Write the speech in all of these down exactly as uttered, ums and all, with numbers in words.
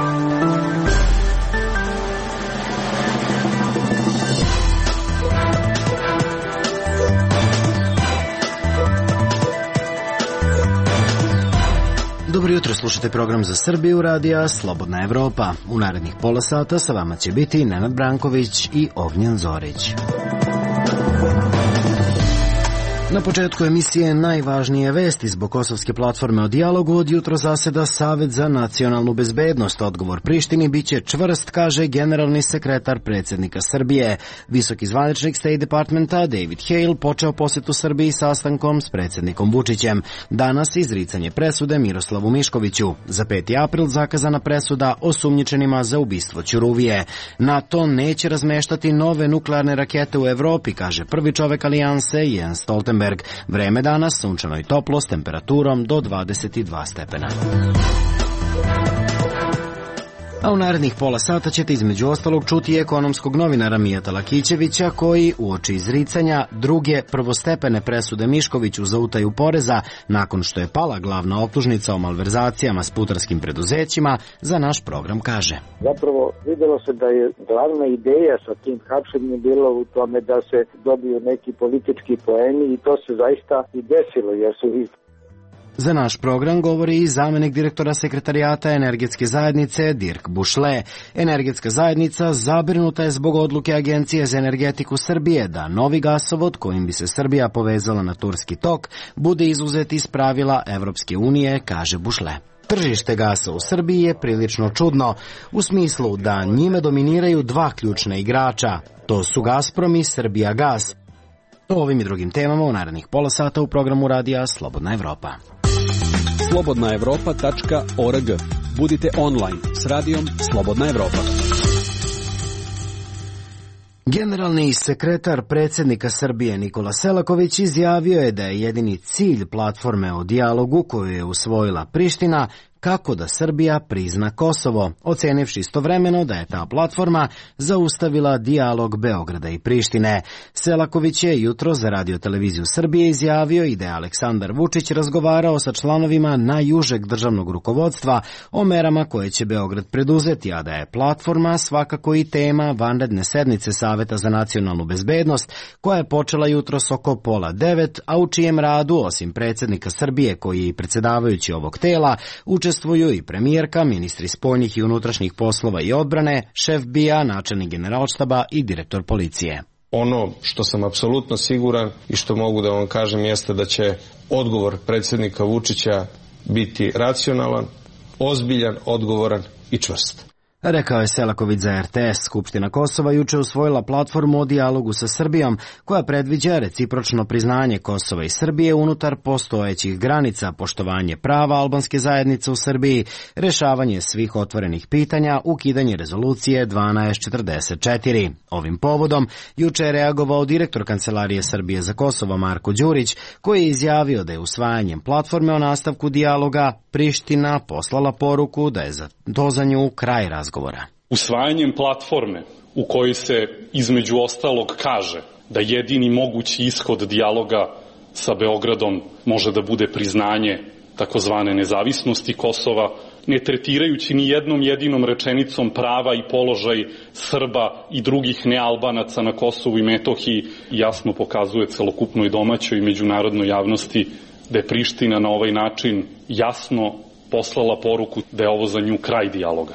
Dobro jutro, slušate program za Srbiju radija Slobodna Evropa. U narednih pola sata sa vama će biti Nenad Branković i Ognjen Zorić. Na početku emisije najvažnije vesti zbog kosovske platforme o dijalogu. Od jutro zaseda Savet za nacionalnu bezbednost. Odgovor Prištini biće čvrst, kaže generalni sekretar predsjednika Srbije. Visoki zvaničnik State Departmenta David Hale počeo posjetu Srbiji sastankom s predsjednikom Vučićem. Danas izricanje presude Miroslavu Miškoviću. Za peti april zakazana presuda osumnjičenima za ubistvo Ćuruvije. NATO neće razmeštati nove nuklearne rakete u Evropi, kaže prvi čovek alijanse Jens Stoltenberg. Vreme danas sunčano i toplo s temperaturom do dvadeset dva stepena. A u narednih pola sata ćete između ostalog čuti ekonomskog novinara Mijata Lakićevića koji uoči izricanja druge prvostepene presude Miškoviću za utaju poreza nakon što je pala glavna optužnica o malverzacijama s putarskim preduzećima za naš program kaže. Zapravo videlo se da je glavna ideja sa tim hapšenjem bilo u tome da se dobiju neki politički poeni i to se zaista i desilo jer su iz Za naš program govori i zamenik direktora sekretarijata energetske zajednice Dirk Bušle. Energetska zajednica zabrinuta je zbog odluke Agencije za energetiku Srbije da novi gasovod kojim bi se Srbija povezala na Turski tok bude izuzet iz pravila Evropske unije, kaže Bušle. Tržište gasa u Srbiji je prilično čudno, u smislu da njime dominiraju dva ključna igrača. To su Gazprom i Srbijagas. O ovim i drugim temama u narednih pola sata u programu radija Slobodna Evropa. slobodna evropa tačka org. Budite online s radijom Slobodna Evropa. Generalni sekretar predsjednika Srbije Nikola Selaković izjavio je da je jedini cilj platforme o dijalogu koju je usvojila Priština kako da Srbija prizna Kosovo, ocenivši istovremeno da je ta platforma zaustavila dijalog Beograda i Prištine. Selaković je jutro za Radio-televiziju Srbije izjavio i da je Aleksandar Vučić razgovarao sa članovima najužeg državnog rukovodstva o merama koje će Beograd preduzeti, a da je platforma svakako i tema vanredne sednice Saveta za nacionalnu bezbednost, koja je počela jutros oko pola devet, a u čijem radu, osim predsjednika Srbije koji je predsjedavajući ovog tela, učestvuju i premijerka, ministri spoljnih i unutrašnjih poslova i odbrane, šef B I A, načelnik generalštaba i direktor policije. Ono što sam apsolutno siguran i što mogu da vam kažem jeste da će odgovor predsjednika Vučića biti racionalan, ozbiljan, odgovoran i čvrst. Rekao je Selaković za R T S. Skupština Kosova juče usvojila platformu o dijalogu sa Srbijom koja predviđa recipročno priznanje Kosova i Srbije unutar postojećih granica, poštovanje prava albanske zajednice u Srbiji, rešavanje svih otvorenih pitanja, ukidanje rezolucije dvanaest četrdeset četiri. Ovim povodom juče je reagovao direktor Kancelarije Srbije za Kosovo Marko Đurić, koji je izjavio da je usvajanjem platforme o nastavku dijaloga Priština poslala poruku da je za to za nju kraj razgovora. Usvajanjem platforme u kojoj se između ostalog kaže da jedini mogući ishod dijaloga sa Beogradom može da bude priznanje takozvane nezavisnosti Kosova, ne tretirajući ni jednom jedinom rečenicom prava i položaj Srba i drugih nealbanaca na Kosovu i Metohiji, jasno pokazuje celokupnoj domaćoj i međunarodnoj javnosti da je Priština na ovaj način jasno poslala poruku da je ovo za nju kraj dijaloga.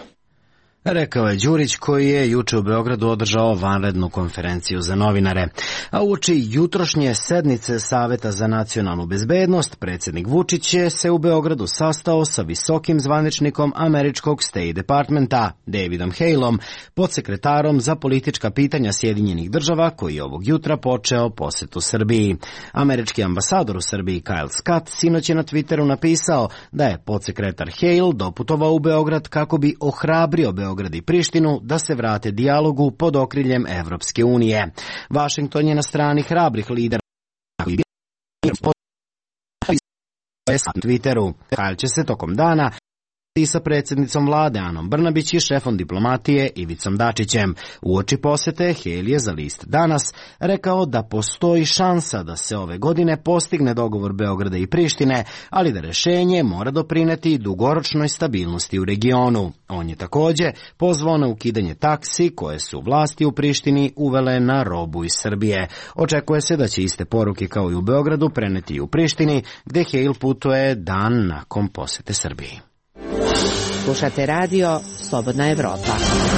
Rekao je Đurić, koji je juče u Beogradu održao vanrednu konferenciju za novinare. A uoči jutrošnje sednice Saveta za nacionalnu bezbednost, predsjednik Vučić je se u Beogradu sastao sa visokim zvaničnikom američkog State Departmenta, Davidom Haleom, podsekretarom za politička pitanja Sjedinjenih država, koji je ovog jutra počeo posjetu Srbiji. Američki ambasador u Srbiji Kyle Scott sinoć je na Twitteru napisao da je podsekretar Hale doputovao u Beograd kako bi ohrabrio Beograd i Prištinu da se vrate dijalogu pod okriljem Evropske unije. Vašington je na strani hrabrih lidera koji bi na Twitteru. Hale će se tokom dana i sa predsjednicom vlade Anom Brnabić i šefom diplomatije Ivicom Dačićem. Uoči posete Haley je za list Danas rekao da postoji šansa da se ove godine postigne dogovor Beograda i Prištine, ali da rešenje mora doprineti dugoročnoj stabilnosti u regionu. On je takođe pozvao na ukidanje taksi koje su vlasti u Prištini uvele na robu iz Srbije. Očekuje se da će iste poruke kao i u Beogradu preneti i u Prištini, gde Haley putuje dan nakon posete Srbiji. Slušate radio Slobodna Evropa.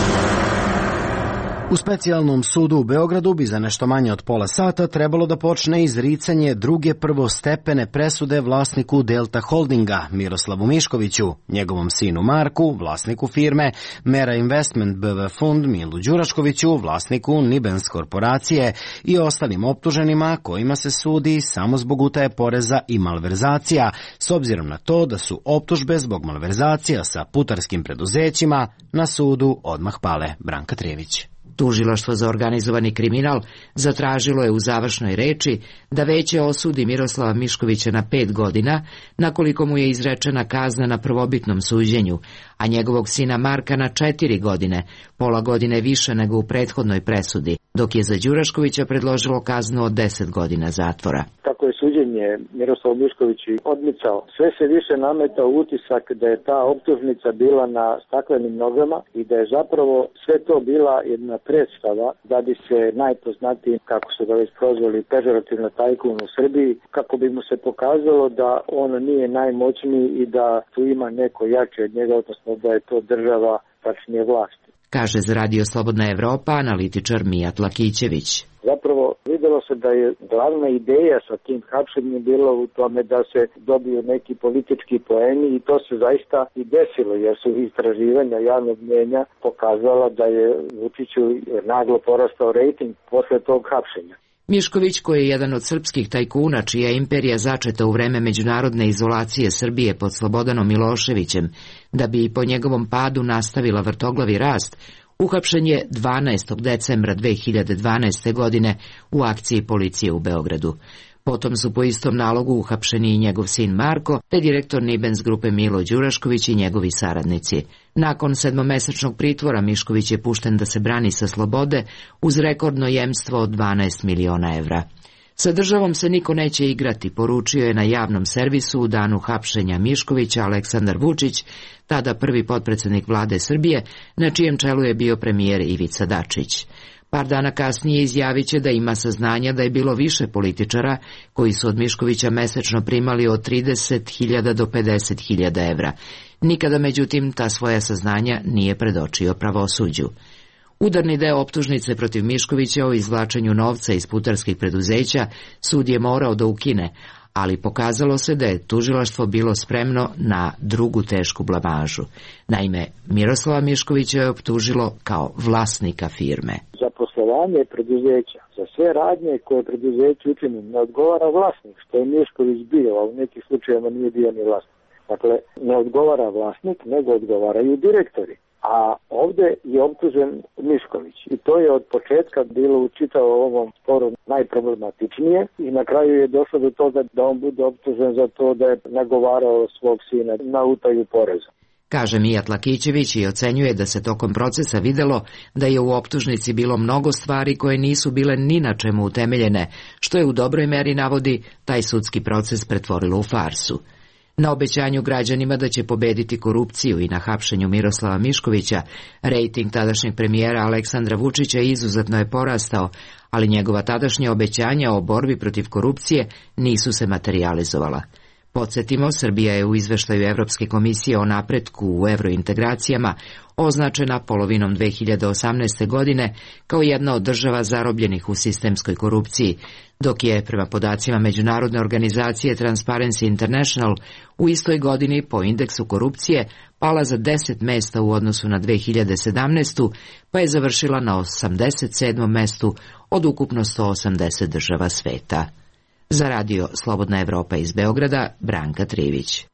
U specijalnom sudu u Beogradu bi za nešto manje od pola sata trebalo da počne izricanje druge prvostepene presude vlasniku Delta Holdinga Miroslavu Miškoviću, njegovom sinu Marku, vlasniku firme Mera Investment B V Fund Milu Đuraškoviću, vlasniku Nibens korporacije i ostalim optuženima kojima se sudi samo zbog utaje poreza i malverzacija, s obzirom na to da su optužbe zbog malverzacija sa putarskim preduzećima na sudu odmah pale. Branka Trijević. Tužilaštvo za organizovani kriminal zatražilo je u završnoj reči da veće osudi Miroslava Miškovića na pet godina, nakoliko mu je izrečena kazna na prvobitnom suđenju, a njegovog sina Marka na četiri godine, pola godine više nego u prethodnoj presudi, dok je za Đuraškovića predložilo kaznu od deset godina zatvora. Kako je suđenje Miroslavu Miškoviću odmicao, sve se više nametao utisak da je ta optužnica bila na staklenim nogama i da je zapravo sve to bila jedna predstava da bi se najpoznatiji, kako su ga već prozvali, pežorativno tajkun u Srbiji, kako bi mu se pokazalo da on nije najmoćniji i da tu ima neko jače od njega, odnosno da je to država, tačnije vlast. Kaže za radio Slobodna Evropa analitičar Mijat Lakićević. Zapravo videlo se da je glavna ideja sa tim hapšenjem bilo u tome da se dobiju neki politički poeni i to se zaista i desilo, jer su istraživanja javnog mnjenja pokazala da je Vučiću naglo porastao rejting posle tog hapšenja. Mišković, koji je jedan od srpskih tajkuna čija je imperija začeta u vreme međunarodne izolacije Srbije pod Slobodanom Miloševićem, da bi i po njegovom padu nastavila vrtoglavi rast, uhapšen je dvanaestog decembra dve hiljade dvanaeste. godine u akciji policije u Beogradu. Potom su po istom nalogu uhapšeni i njegov sin Marko, te direktor Nibens grupe Milo Đurašković i njegovi saradnici. Nakon sedmomesečnog pritvora Mišković je pušten da se brani sa slobode uz rekordno jemstvo od dvanaest miliona evra. Sa državom se niko neće igrati, poručio je na javnom servisu u danu hapšenja Miškovića Aleksandar Vučić, tada prvi potpredsednik vlade Srbije, na čijem čelu je bio premijer Ivica Dačić. Par dana kasnije izjavit će da ima saznanja da je bilo više političara koji su od Miškovića mesečno primali od trideset hiljada do pedeset hiljada evra. Nikada, međutim, ta svoja saznanja nije predočio pravosuđu. Udarni deo optužnice protiv Miškovića o izvlačenju novca iz putarskih preduzeća sud je morao da ukine, ali pokazalo se da je tužilaštvo bilo spremno na drugu tešku blamažu. Naime, Miroslava Miškovića je optužilo kao vlasnika firme. Za poslovanje preduzeća, za sve radnje koje preduzeće učini, ne odgovara vlasnik, što je Mišković bio, a u nekih slučajevima nije bio ni vlasnik. Dakle, ne odgovara vlasnik, nego odgovaraju direktori. A ovde je optužen Mišković i to je od početka bilo u čitavom ovom sporu najproblematičnije i na kraju je došlo do toga da on bude optužen za to da je nagovarao svog sina na utaju poreza. Kaže Mijat Lakićević i ocenjuje da se tokom procesa videlo da je u optužnici bilo mnogo stvari koje nisu bile ni na čemu utemeljene, što je u dobroj meri, navodi, taj sudski proces pretvorilo u farsu. Na obećanju građanima da će pobediti korupciju i na hapšenju Miroslava Miškovića, rejting tadašnjeg premijera Aleksandra Vučića izuzetno je porastao, ali njegova tadašnja obećanja o borbi protiv korupcije nisu se materijalizovala. Podsjetimo, Srbija je u izveštaju Evropske komisije o napretku u evrointegracijama označena polovinom dve hiljade osamnaeste. godine kao jedna od država zarobljenih u sistemskoj korupciji, dok je, prema podacima međunarodne organizacije Transparency International, u istoj godini po indeksu korupcije pala za deset mesta u odnosu na dve hiljade sedamnaestu. pa je završila na osamdeset sedmom mestu od ukupno sto osamdeset država sveta. Za radio Slobodna Evropa iz Beograda, Branka Trivić.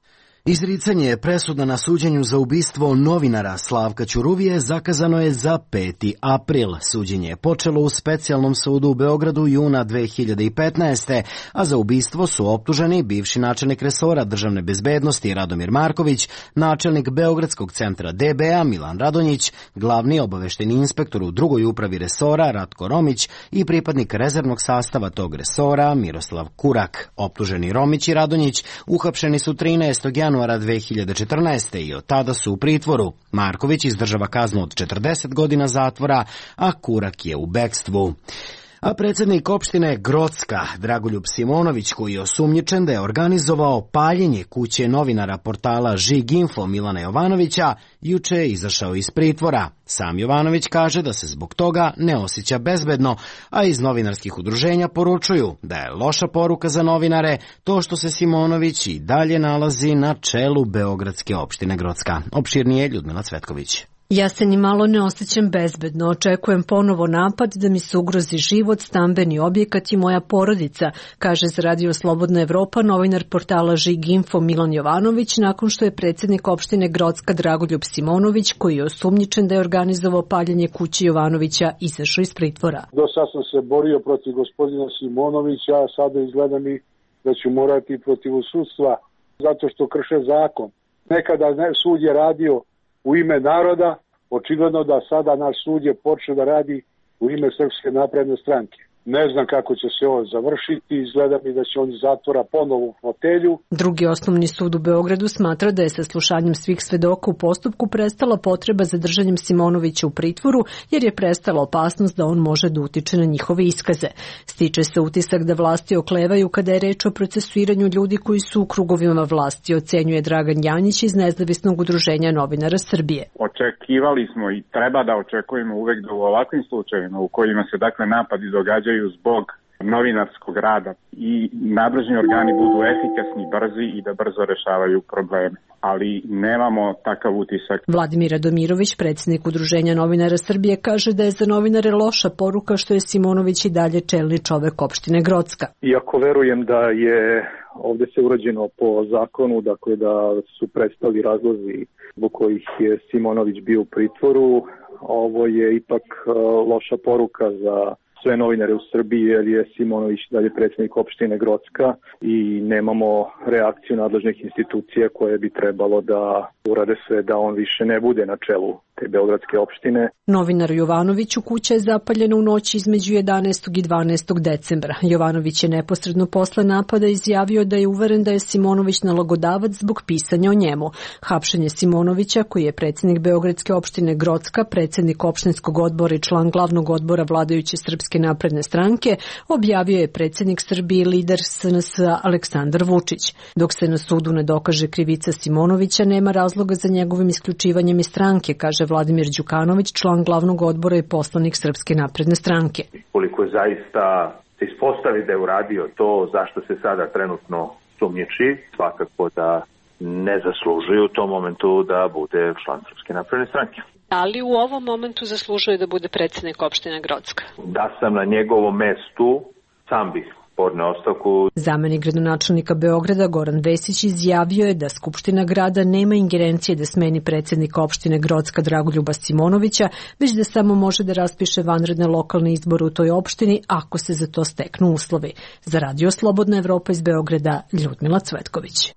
Izricanje presuda na suđenju za ubistvo novinara Slavka Ćuruvije zakazano je za peti april. Suđenje je počelo u specijalnom sudu u Beogradu juna dve hiljade petnaeste. a za ubistvo su optuženi bivši načelnik resora državne bezbednosti Radomir Marković, načelnik Beogradskog centra D B A Milan Radonjić, glavni obavešteni inspektor u drugoj upravi resora Ratko Romić i pripadnik rezervnog sastava tog resora Miroslav Kurak. Optuženi Romić i Radonjić uhapšeni su trinaestog januara dve hiljade četrnaeste. i od tada su u pritvoru. Marković izdržava kaznu od četrdeset godina zatvora, a Kurak je u bekstvu. A predsjednik opštine Grocka, Dragoljub Simonović, koji je osumnjičen da je organizovao paljenje kuće novinara portala Žig Info Milana Jovanovića, juče je izašao iz pritvora. Sam Jovanović kaže da se zbog toga ne osjeća bezbedno, a iz novinarskih udruženja poručuju da je loša poruka za novinare to što se Simonović i dalje nalazi na čelu Beogradske opštine Grocka. Opširnije Ljudmila Cvetković. Ja se ni malo ne osjećam bezbedno, očekujem ponovo napad da mi se ugrozi život, stambeni objekat i moja porodica, kaže za Radio Slobodna Evropa novinar portala Žig Info Milan Jovanović nakon što je predsjednik opštine Grocka Dragoljub Simonović, koji je osumnjičen da je organizovao paljenje kuće Jovanovića, izašao iz pritvora. Do sad sam se borio protiv gospodina Simonovića, a sada izgleda mi da ću morati protiv sudstva zato što krše zakon. Nekada sud je radio u ime naroda, očigledno da sada naš sud je počeo da radi u ime Srpske napredne stranke. Ne znam kako će se ovo završiti, izgleda mi da će on zatvora ponovo u fotelju. Drugi osnovni sud u Beogradu smatra da je sa slušanjem svih svedoka u postupku prestala potreba za držanjem Simonovića u pritvoru, jer je prestala opasnost da on može da utiče na njihove iskaze. Stiče se utisak da vlasti oklevaju kada je reč o procesuiranju ljudi koji su u krugovima vlasti, ocenjuje Dragan Janjić iz Nezavisnog udruženja novinara Srbije. Očekivali smo i treba da očekujemo uvek da u ovakvim slučajevima u kojima se dakle napadi događaju zbog novinarskog rada i nadležni organi budu efikasni, brzi i da brzo rešavaju probleme. Ali nemamo takav utisak. Vladimir Radomirović, predsjednik Udruženja novinara Srbije, kaže da je za novinare loša poruka što je Simonović i dalje čelni čovek opštine Grocka. Iako verujem da je ovde se urađeno po zakonu, dakle da su prestali razlozi zbog kojih je Simonović bio u pritvoru, ovo je ipak loša poruka za sve novinare u Srbiji, jer je Simonović dalje predsjednik opštine Grocka i nemamo reakciju nadležnih institucija koje bi trebalo da urade sve da on više ne bude na čelu te beogradske opštine. Novinar Jovanoviću kuća je zapaljena u noći između jedanaestog i dvanaestog decembra. Jovanović je neposredno posle napada izjavio da je uveren da je Simonović nalogodavac zbog pisanja o njemu. Hapšenje Simonovića, koji je predsjednik beogradske opštine Grocka, predsjednik opštinskog odbora i član glavnog odbora vladajuće Srpske napredne stranke, objavio je predsjednik Srbije i lider S N S-a Aleksandar Vučić. Dok se na sudu ne dokaže krivica Simonovića, nema razloga za njegovim isključivanjem iz stranke, kaže Vladimir Đukanović, član glavnog odbora i poslanik Srpske napredne stranke. Koliko je zaista se ispostavi da je uradio to zašto se sada trenutno sumnjiči, svakako da ne zaslužuje u tom momentu da bude član Srpske napredne stranke. Ali u ovom momentu zaslužuje da bude predsjednik opštine Grocka. Da sam na njegovom mestu, sam bih podneo ostavku. Zamenik gradonačelnika Beograda Goran Vesić izjavio je da Skupština grada nema ingerencije da smeni predsjednika opštine Grocka Dragoljuba Simonovića, već da samo može da raspiše vanredne lokalne izbore u toj opštini ako se za to steknu uslovi. Za Radio Slobodna Evropa iz Beograda, Ljudmila Cvetković.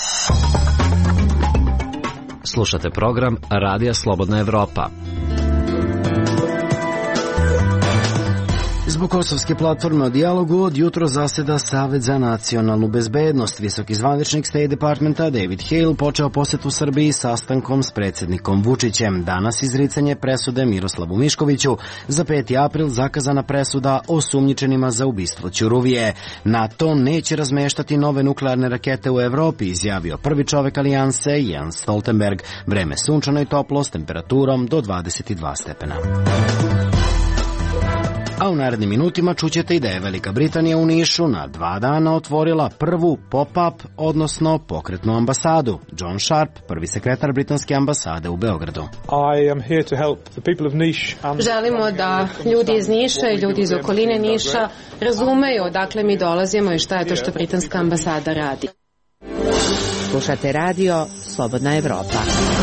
Slušate program Radija Slobodna Evropa. Zbog kosovske platforme o dijalogu od jutro zaseda Savet za nacionalnu bezbednost. Visoki zvaničnik State Departmenta David Hale počeo posetu Srbiji sastankom s predsjednikom Vučićem. Danas izricanje presude Miroslavu Miškoviću, za peti april zakazana presuda osumnjičenima za ubistvo Ćuruvije. NATO neće razmeštati nove nuklearne rakete u Evropi, izjavio prvi čovek alijanse Jens Stoltenberg. Vreme sunčano i toplo s temperaturom do dvadeset dva stepena. A u narednim minutima čućete i da je Velika Britanija u Nišu na dva dana otvorila prvu pop-up, odnosno pokretnu ambasadu. John Sharp, prvi sekretar britanske ambasade u Beogradu. Želimo da ljudi iz Niša i ljudi iz okoline Niša razumeju odakle mi dolazimo i šta je to što britanska ambasada radi. Slušate radio Slobodna Evropa.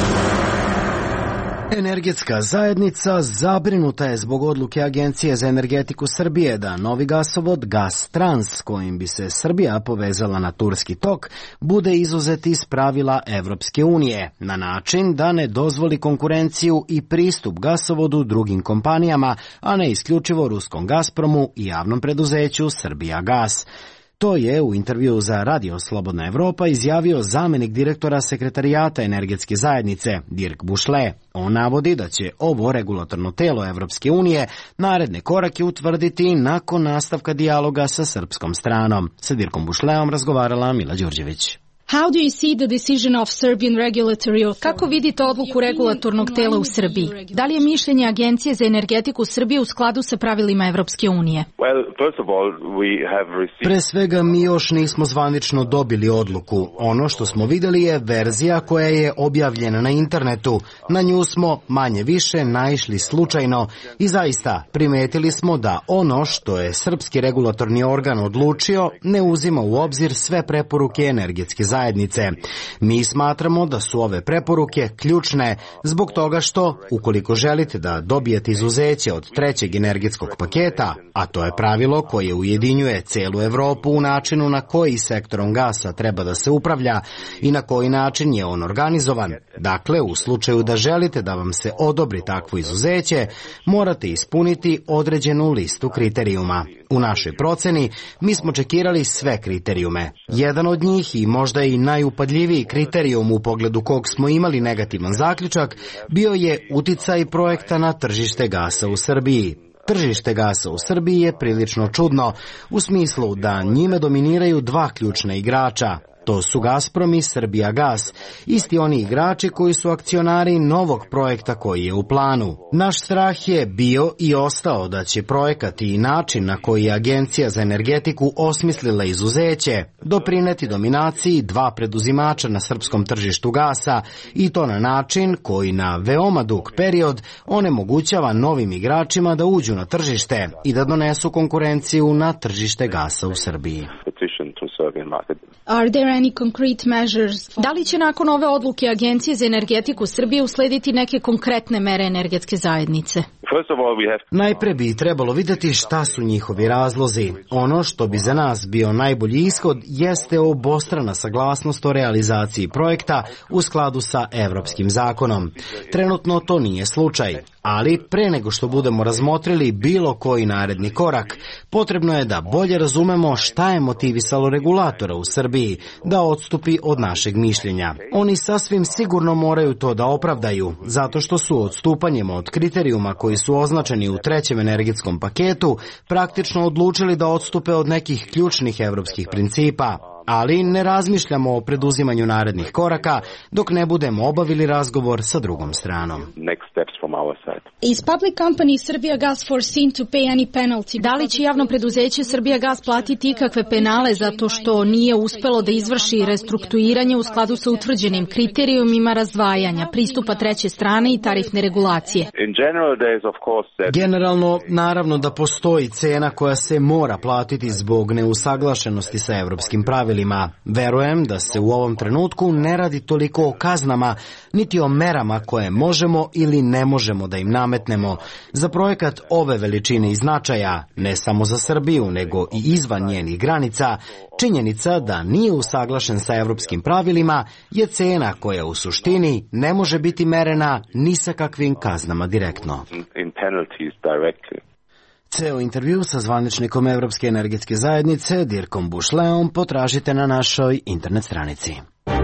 Energetska zajednica zabrinuta je zbog odluke Agencije za energetiku Srbije da novi gasovod Gastrans, s kojim bi se Srbija povezala na Turski tok, bude izuzet iz pravila Evropske unije, na način da ne dozvoli konkurenciju i pristup gasovodu drugim kompanijama, a ne isključivo ruskom Gazpromu i javnom preduzeću Srbijagas. To je u intervju za Radio Slobodna Evropa izjavio zamenik direktora Sekretarijata energetske zajednice Dirk Bušle. On navodi da će ovo regulatorno telo Evropske unije naredne korake utvrditi nakon nastavka dijaloga sa srpskom stranom. Sa Dirkom Bušleom razgovarala Mila Đurđević. How do you see the decision of Serbian regulatory authority? Kako vidite odluku regulatornog tela u Srbiji? Da li je mišljenje Agencije za energetiku Srbije u skladu sa pravilima Evropske unije? Well, first of all, we have received... Pre svega mi još nismo zvanično dobili odluku. Ono što smo videli je verzija koja je objavljena na internetu. Na nju smo manje više naišli slučajno i zaista primetili smo da ono što je srpski regulatorni organ odlučio ne uzima u obzir sve preporuke energetske zajednice. Zajednice. Mi smatramo da su ove preporuke ključne zbog toga što, ukoliko želite da dobijete izuzeće od trećeg energetskog paketa, a to je pravilo koje ujedinjuje celu Evropu u načinu na koji sektorom gasa treba da se upravlja i na koji način je on organizovan. Dakle, u slučaju da želite da vam se odobri takvo izuzeće, morate ispuniti određenu listu kriterijuma. U našoj proceni mi smo čekirali sve kriterijume. Jedan od njih i možda i najupadljiviji kriterijum u pogledu kog smo imali negativan zaključak bio je uticaj projekta na tržište gasa u Srbiji. Tržište gasa u Srbiji je prilično čudno u smislu da njime dominiraju dva ključna igrača. To su Gazprom i Srbijagas, isti oni igrači koji su akcionari novog projekta koji je u planu. Naš strah je bio i ostao da će projekat i način na koji je Agencija za energetiku osmislila izuzeće doprineti dominaciji dva preduzimača na srpskom tržištu gasa i to na način koji na veoma dug period onemogućava novim igračima da uđu na tržište i da donesu konkurenciju na tržište gasa u Srbiji. Are there any concrete measures? Da li će nakon ove odluke Agencije za energetiku Srbije uslediti neke konkretne mere energetske zajednice? Najpre bi trebalo vidjeti šta su njihovi razlozi. Ono što bi za nas bio najbolji ishod jeste obostrana saglasnost o realizaciji projekta u skladu sa evropskim zakonom. Trenutno to nije slučaj, ali pre nego što budemo razmotrili bilo koji naredni korak, potrebno je da bolje razumemo šta je motivisalo regulatora u Srbiji da odstupi od našeg mišljenja. Oni sasvim sigurno moraju to da opravdaju, zato što su odstupanjem od kriterijuma koji su označeni u trećem energetskom paketu praktično odlučili da odstupe od nekih ključnih evropskih principa. Ali ne razmišljamo o preduzimanju narednih koraka dok ne budemo obavili razgovor sa drugom stranom. Is public company Srbijagas foreseen to pay any penalty? Da li će javno preduzeće Srbijagas platiti ikakve penale zato što nije uspelo da izvrši restrukturiranje u skladu sa utvrđenim kriterijumima razdvajanja, pristupa treće strane i tarifne regulacije? Generalno, naravno da postoji cena koja se mora platiti zbog neusaglašenosti sa evropskim pravilima. Verujem da se u ovom trenutku ne radi toliko o kaznama, niti o merama koje možemo ili ne možemo da im nametnemo. Za projekat ove veličine i značaja, ne samo za Srbiju, nego i izvan njenih granica, činjenica da nije usaglašen sa evropskim pravilima je cena koja u suštini ne može biti merena ni sa kakvim kaznama direktno. Ceo intervju sa zvaničnikom Evropske energetske zajednice Dirkom Bušleom potražite na našoj internet stranici.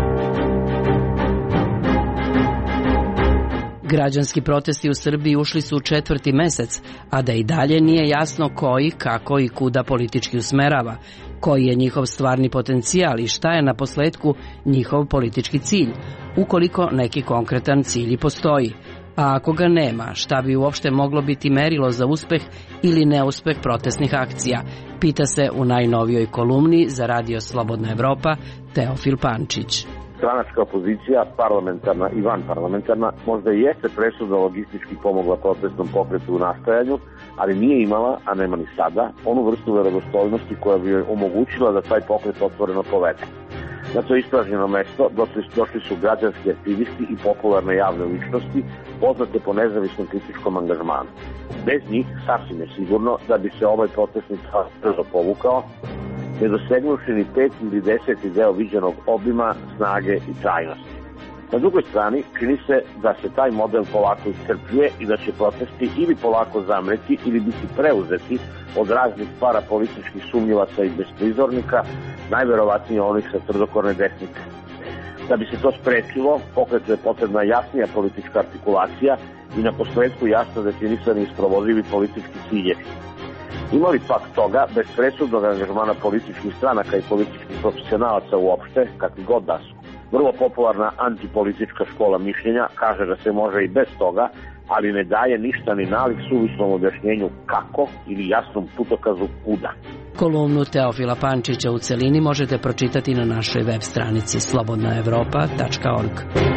Građanski protesti u Srbiji ušli su u četvrti mesec, a da i dalje nije jasno koji, kako i kuda politički usmerava, koji je njihov stvarni potencijal i šta je na posledku njihov politički cilj, ukoliko neki konkretan cilj i postoji. A ako ga nema, šta bi uopšte moglo biti merilo za uspeh ili neuspeh protestnih akcija, pita se u najnovijoj kolumni za Radio Slobodna Evropa Teofil Pančić. Stranačka opozicija, parlamentarna i vanparlamentarna, možda i jeste presudno logistički pomogla protestnom pokretu u nastajanju, ali nije imala, a nema ni sada, onu vrstu verodostojnosti koja bi joj omogućila da taj pokret otvoreno povede. Na to ispražnjeno mesto došli, došli su građanski aktivisti i popularne javne ličnosti, poznate po nezavisnom kritičkom angažmanu. Bez njih sasvim je sigurno da bi se ovaj protestni tlak brzo povukao, ne dosegnuši ni pet ili deseti deo viđenog obima, snage i trajnosti. Na drugoj strani čini se da se taj model polako iscrpljuje i da će protesti ili polako zamreti ili biti preuzeti od raznih parapolitičkih sumnjivaca i besprizornika, najverovatnije onih sa tvrdokorne desnice. Da bi se to sprečilo, pokretu je potrebna jasnija politička artikulacija i na posledku jasno definisani i sprovodivi politički ciljevi. Ima li pak toga, bez presudnog angažmana političkih stranaka i političkih profesionalaca uopšte, kakvi god da su? Vrlo popularna antipolitička škola mišljenja kaže da se može i bez toga, ali ne daje ništa ni nalik suvislom objašnjenju kako ili jasnom putokazu kuda. Kolumnu Teofila Pančića u celini možete pročitati na našoj web stranici slobodna evropa tačka org.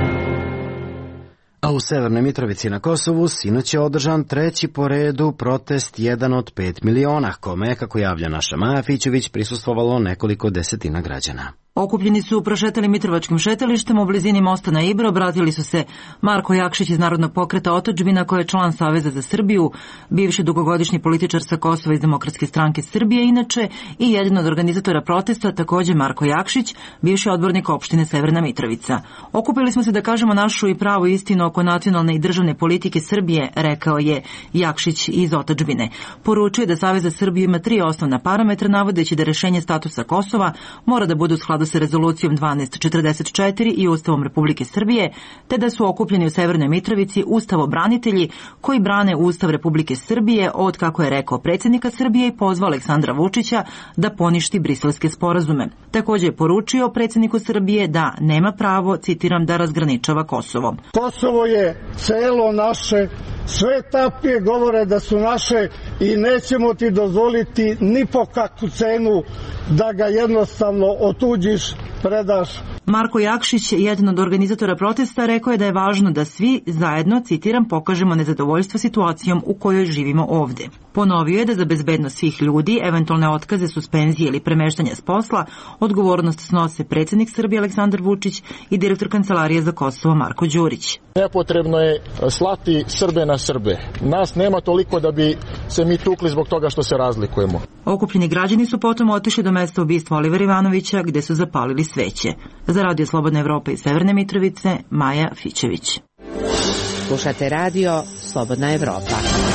A u Severnoj Mitrovici na Kosovu sinoć je održan treći po redu protest jedan od pet miliona, kome, kako javlja naša Maja Fićević, prisustvovalo nekoliko desetina građana. Okupljeni su prošetali Mitrovačkim šetalištem u blizini mosta na Ibru, obratili su se Marko Jakšić iz Narodnog pokreta Otadžbina, koji je član Saveza za Srbiju, bivši dugogodišnji političar sa Kosova iz Demokratske stranke Srbije, inače i jedan od organizatora protesta, takođe Marko Jakšić, bivši odbornik opštine Severna Mitrovica. Okupili smo se da kažemo našu i pravu istinu oko nacionalne i državne politike Srbije, rekao je Jakšić iz Otadžbine. Poručuje da Savez za Srbiju ima tri osnovna parametra, navodeći da rešenje statusa Kosova mora da bude u skladu sa rezolucijom dvanaest četrdeset četiri i Ustavom Republike Srbije, te da su okupljeni u Severnoj Mitrovici ustavobranitelji koji brane Ustav Republike Srbije od, kako je rekao, predsjednika Srbije i pozvao Aleksandra Vučića da poništi briselske sporazume. Takođe je poručio predsjedniku Srbije da nema pravo, citiram, da razgraničava Kosovo. Kosovo je celo naše, sve tapije govore da su naše i nećemo ti dozvoliti ni po kakvu cenu da ga jednostavno otuđiš, predaš. Marko Jakšić, jedan od organizatora protesta, rekao je da je važno da svi zajedno, citiram, pokažemo nezadovoljstvo situacijom u kojoj živimo ovde. Ponovio je da za bezbednost svih ljudi, eventualne otkaze, suspenzije ili premeštanja s posla, odgovornost snose predsjednik Srbije Aleksandar Vučić i direktor Kancelarije za Kosovo Marko Đurić. Nepotrebno je slati Srbe na Srbe. Nas nema toliko da bi se mi tukli zbog toga što se razlikujemo. Okupljeni građani su potom otišli do mesta ubistva Olivera Ivanovića, gde su zapalili sveće. Za Radio Slobodna Evropa iz Severne Mitrovice, Maja Fićević. Slušate radio Slobodna Evropa.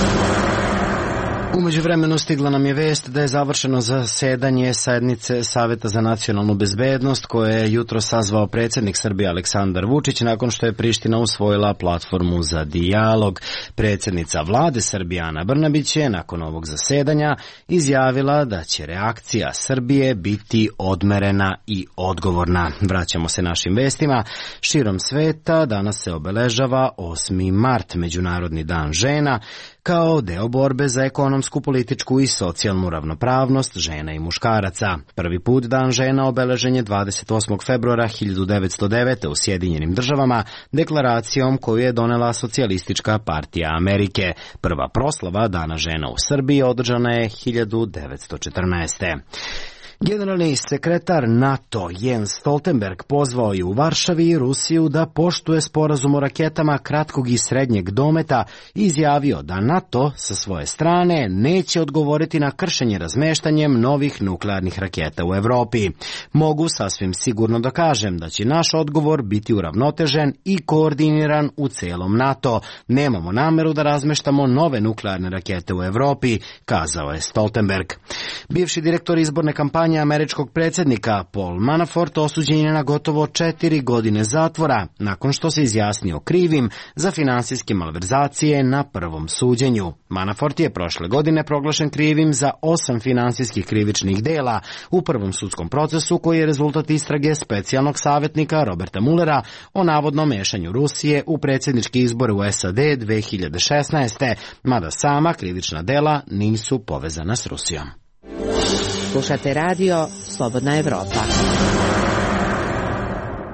U međuvremenu stigla nam je vest da je završeno zasedanje sednice Saveta za nacionalnu bezbednost koje je jutro sazvao predsjednik Srbije Aleksandar Vučić nakon što je Priština usvojila platformu za dijalog. Predsjednica vlade Srbije Ana Brnabić je nakon ovog zasedanja izjavila da će reakcija Srbije biti odmerena i odgovorna. Vraćamo se našim vestima. Širom sveta danas se obeležava osmi mart, Međunarodni dan žena, kao deo borbe za ekonomsku, političku i socijalnu ravnopravnost žena i muškaraca. Prvi put Dan žena obeležen je dvadeset osmog februara hiljadu devetsto devete. u Sjedinjenim državama deklaracijom koju je donela Socijalistička partija Amerike. Prva proslava Dana žena u Srbiji održana je hiljadu devetsto četrnaeste. Generalni sekretar NATO Jens Stoltenberg pozvao je u Varšavi Rusiju da poštuje sporazum o raketama kratkog i srednjeg dometa i izjavio da NATO sa svoje strane neće odgovoriti na kršenje razmeštanjem novih nuklearnih raketa u Evropi. Mogu sasvim sigurno da kažem da će naš odgovor biti uravnotežen i koordiniran u celom NATO. Nemamo nameru da razmeštamo nove nuklearne rakete u Evropi, kazao je Stoltenberg. Bivši direktor izborne kampanje američkog predsjednika Paul Manafort osuđen je na gotovo četiri godine zatvora nakon što se izjasnio krivim za finansijske malverzacije na prvom suđenju. Manafort je prošle godine proglašen krivim za osam finansijskih krivičnih dela u prvom sudskom procesu koji je rezultat istrage specijalnog savjetnika Roberta Mullera o navodnom mešanju Rusije u predsjedničke izbore u S A D dve hiljade šesnaeste. mada sama krivična dela nisu povezana s Rusijom. Slušate radio Slobodna Evropa.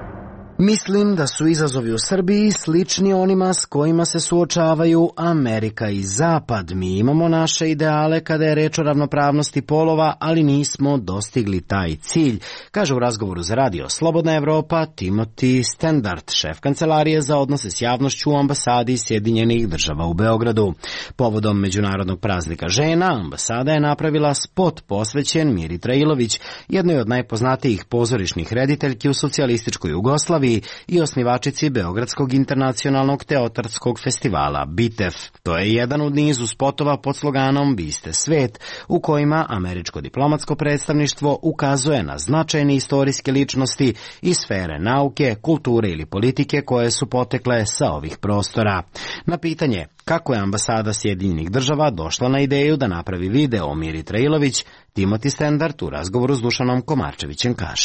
Mislim da su izazovi u Srbiji slični onima s kojima se suočavaju Amerika i Zapad. Mi imamo naše ideale kada je reč o ravnopravnosti polova, ali nismo dostigli taj cilj, kaže u razgovoru za radio Slobodna Evropa Timothy Standard, šef kancelarije za odnose s javnošću u ambasadi Sjedinjenih država u Beogradu. Povodom Međunarodnog praznika žena, ambasada je napravila spot posvećen Miri Trailović, jednoj od najpoznatijih pozorišnih rediteljki u socijalističkoj Jugoslaviji i osnivačici Beogradskog internacionalnog teatarskog festivala BITEF. To je jedan od nizu spotova pod sloganom Vi ste svet, u kojima američko diplomatsko predstavništvo ukazuje na značajne istorijske ličnosti iz sfere nauke, kulture ili politike koje su potekle sa ovih prostora. Na pitanje kako je ambasada Sjedinjenih država došla na ideju da napravi video o Miri Trailović, Timothy Standard u razgovoru s Dušanom Komarčevićem kaže: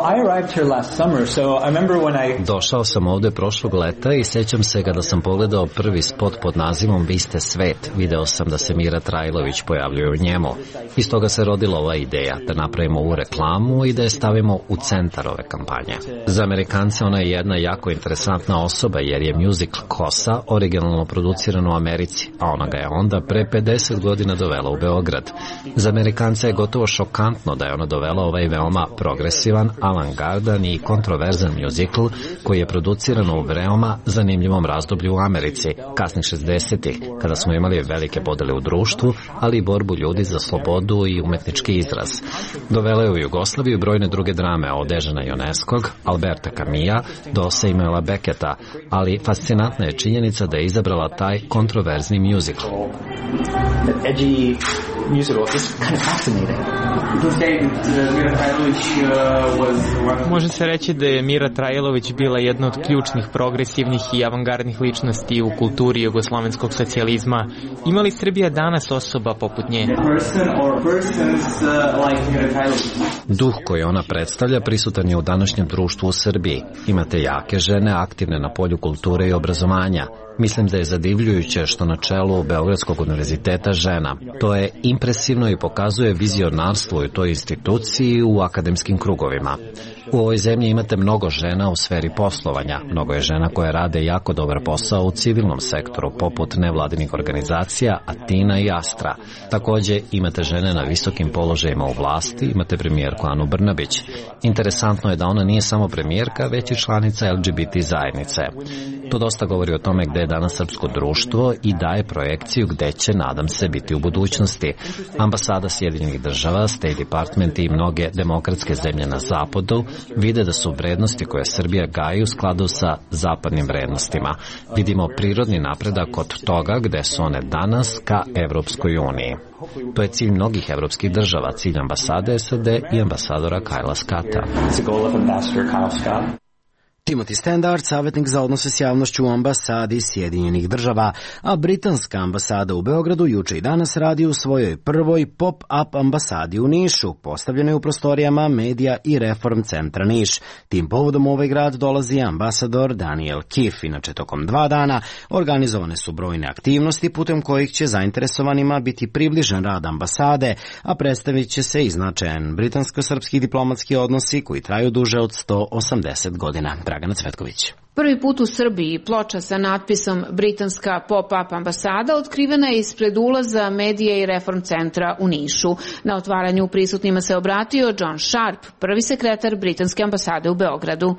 Došao sam ovde prošlog leta i sećam se kada sam pogledao prvi spot pod nazivom Vi ste svet, video sam da se Mira Trailović pojavljuje u njemu. Iz toga se rodila ova ideja da napravimo ovu reklamu i da je stavimo u centar ove kampanje. Za Amerikance ona je jedna jako interesantna osoba jer je musical Kosa originalno produciran u Americi, a ona ga je onda pre pedeset godina dovela u Beograd. Za Amerikance je gotovo šokantno da je ona dovela ovaj veoma progresivan, avangardan i kontroverzan musical koji je produciran u veoma zanimljivom razdoblju u Americi, kasnih šezdesetih, kada smo imali velike podele u društvu, ali i borbu ljudi za slobodu i umetnički izraz. Dovela je u Jugoslaviju brojne druge drame od Dežana Ioneskog, Alberta Camilla do Samuela Becketa, ali fascinantna je činjenica da je izabrala taj kontroverzni musical. Može se reći da je Mira Trailović bila jedna od ključnih progresivnih i avangardnih ličnosti u kulturi jugoslovenskog socijalizma. Ima li Srbija danas osoba poput nje? Duh koji ona predstavlja prisutan je u današnjem društvu u Srbiji. Imate jake žene aktivne na polju kulture i obrazovanja. Mislim da je zadivljujuće što na čelu Beogradskog univerziteta žena. To je impresivno i pokazuje vizionarstvo u toj instituciji u akademskim krugovima. U ovoj zemlji imate mnogo žena u sferi poslovanja. Mnogo je žena koje rade jako dobar posao u civilnom sektoru, poput nevladinih organizacija Atina i Astra. Takođe, imate žene na visokim položajima u vlasti, imate premijerku Anu Brnabić. Interesantno je da ona nije samo premijerka, već i članica L G B T zajednice. To dosta govori o tome gde je danas srpsko društvo i daje projekciju gde će, nadam se, biti u budućnosti. Ambasada Sjedinjenih država, State Department i mnoge demokratske zemlje na zapadu vide da su vrednosti koje Srbija gaji u skladu sa zapadnim vrednostima. Vidimo prirodni napredak od toga gde su one danas ka Evropskoj uniji. To je cilj mnogih evropskih država, cilj ambasade S A D i ambasadora Kajla Scotta. Timothy Standard, savjetnik za odnose s javnošću u ambasadi Sjedinjenih država, a britanska ambasada u Beogradu juče i danas radi u svojoj prvoj pop-up ambasadi u Nišu, postavljenoj u prostorijama Medija i Reform centra Niš. Tim povodom u ovaj grad dolazi ambasador Daniel Kiff. Inače, tokom dva dana organizovane su brojne aktivnosti putem kojih će zainteresovanima biti približen rad ambasade, a predstavit će se i značajan britansko-srpski diplomatski odnosi koji traju duže od sto osamdeset godina. Dragana Cvetković. Prvi put u Srbiji ploča sa natpisom Britanska pop-up ambasada otkrivena je ispred ulaza Medije i Reform centra u Nišu. Na otvaranju prisutnima se obratio John Sharp, prvi sekretar Britanske ambasade u Beogradu.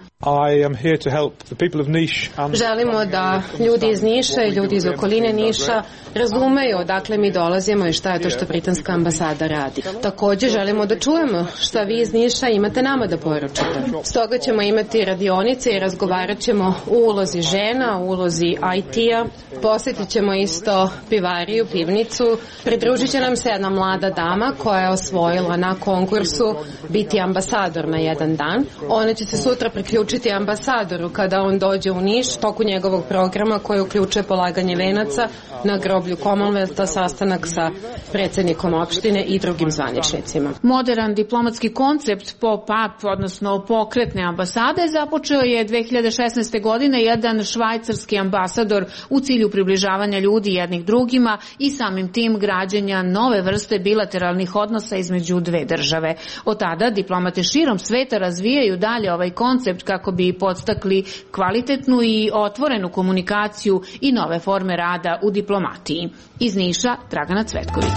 Želimo da ljudi iz Niša i ljudi iz okoline Niša razumeju odakle mi dolazimo i šta je to što Britanska ambasada radi. Takođe želimo da čujemo šta vi iz Niša imate nama da poručite. Stoga ćemo imati radionice i razgovarat ćemo u ulozi žena, u ulozi I T-a, posjetit ćemo isto pivariju, pivnicu, pridružit će nam se jedna mlada dama koja je osvojila na konkursu biti ambasador na jedan dan. Ona će se sutra priključiti ambasadoru kada on dođe u Niš, toku njegovog programa koji uključuje polaganje venaca na groblju Commonwealtha, sastanak sa predsjednikom opštine i drugim zvaničnicima. Modern diplomatski koncept pop-up, odnosno pokretne ambasade, započeo je dve hiljade šesnaeste dvanaeste. godine jedan švajcarski ambasador u cilju približavanja ljudi jednih drugima i samim tim građenja nove vrste bilateralnih odnosa između dve države. Od tada diplomate širom sveta razvijaju dalje ovaj koncept kako bi podstakli kvalitetnu i otvorenu komunikaciju i nove forme rada u diplomatiji. Iz Niša, Dragana Cvetković.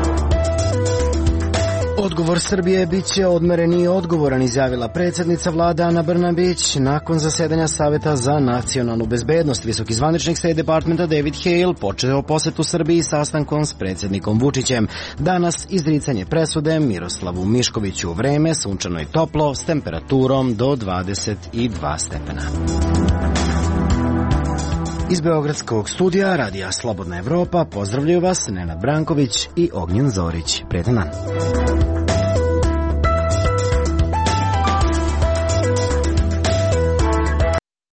Odgovor Srbije biće odmeren i odgovoran, izjavila predsjednica vlade Ana Brnabić nakon zasedanja Saveta za nacionalnu bezbednost. Visoki zvaničnik State Departmenta David Hale počeo posetu Srbiji sastankom s predsjednikom Vučićem. Danas izricanje presude Miroslavu Miškoviću, vreme sunčano i toplo s temperaturom do dvadeset dva stepena. Iz Beogradskog studija Radija Slobodna Evropa pozdravljaju vas Nenad Branković i Ognjen Zorić. Prijetan dan.